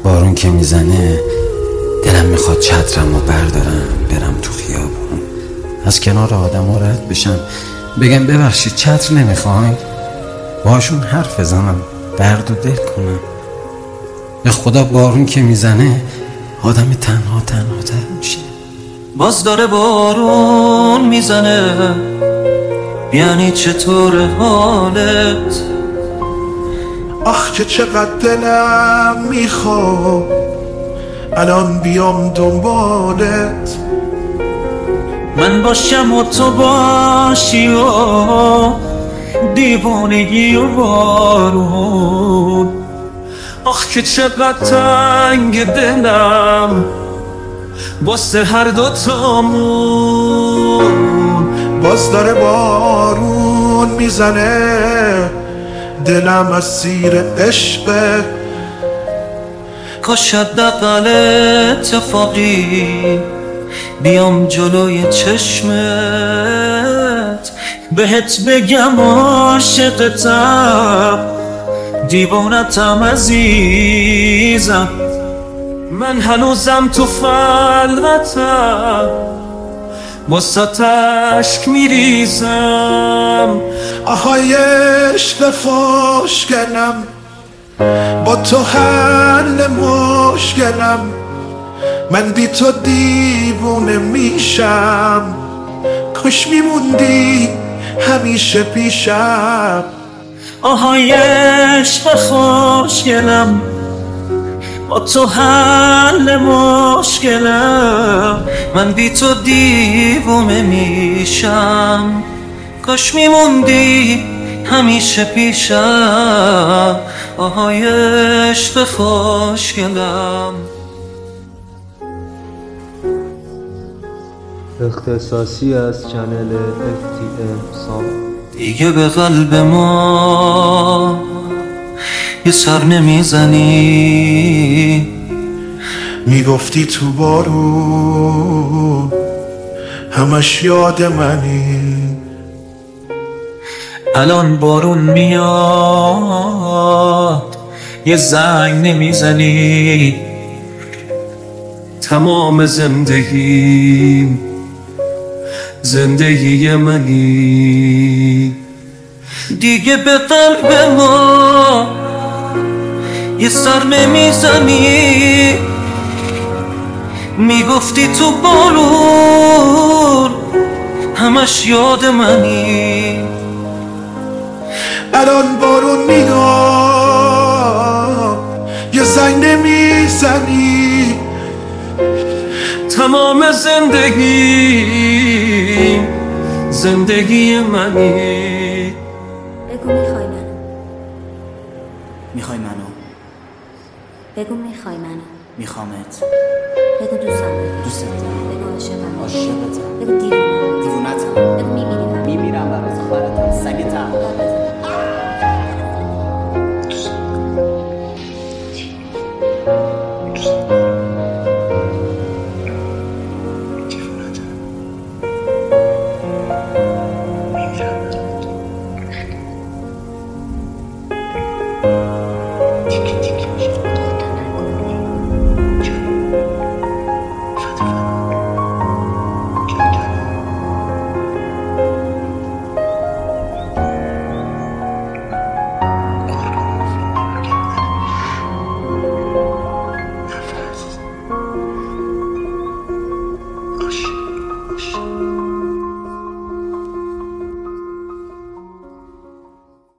بارون که میزنه دلم میخواد چترم و بردارم برم تو خیابون، از کنار آدم ها رد بشم، بگم ببخشید چتر نمیخواین، باشون حرف بزنم، درد و دل کنم. به خدا بارون که میزنه آدم تنها تر میشه. باز داره بارون میزنه، یعنی چطور حالت؟ آخ که چقدر دلم میخواد الان بیام دنبالت، من باشم و تو باشی و دیوانگی و بارون. آخ که چقدر تنگ دلم واسه هر دوتامون. باز داره بارون میزنه، دلم اسیر عشقه. کاش حداقل اتفاقی بیام جلوی چشمت، بهت بگم عاشقتم، دیوانتم عزیزم. من هنوزم تو خلوتم، واسه اشک میریزم. آهای عشق خوشگلم، با تو حل مشکلم، من بی تو دیوونه میشم، کاش میموندی همیشه پیشم. آهای عشق خوشگلم، با تو حل مشکلم، من بی تو دیوونه میشم، کاش میموندی همیشه پیشم. آهای عشق خوشگلم. اختصاصی از چنل FTM سام. دیگه به قلب ما یه سر نمیزنی، میگفتی تو بارون همش یاد منی. الان بارون میاد یه زنگ نمیزنی. تمام زندگی منی. دیگه به قلب ما یه سر نمیزنی، میگفتی تو بارون همش یاد منی. الان بارون میاد یه زنگ نمیزنی. تمام زندگی منی. بگو میخوای منو، میخوای منو؟ بگو میخوای منو، میخوامت. بگو دوستم، دوستت دارم. بگو عاشقم، عاشقتم. بگو دیوونم، دیوونتم. بگو میمیرم، میمیرم برات، خواهرتم، سگتم. میمیرم.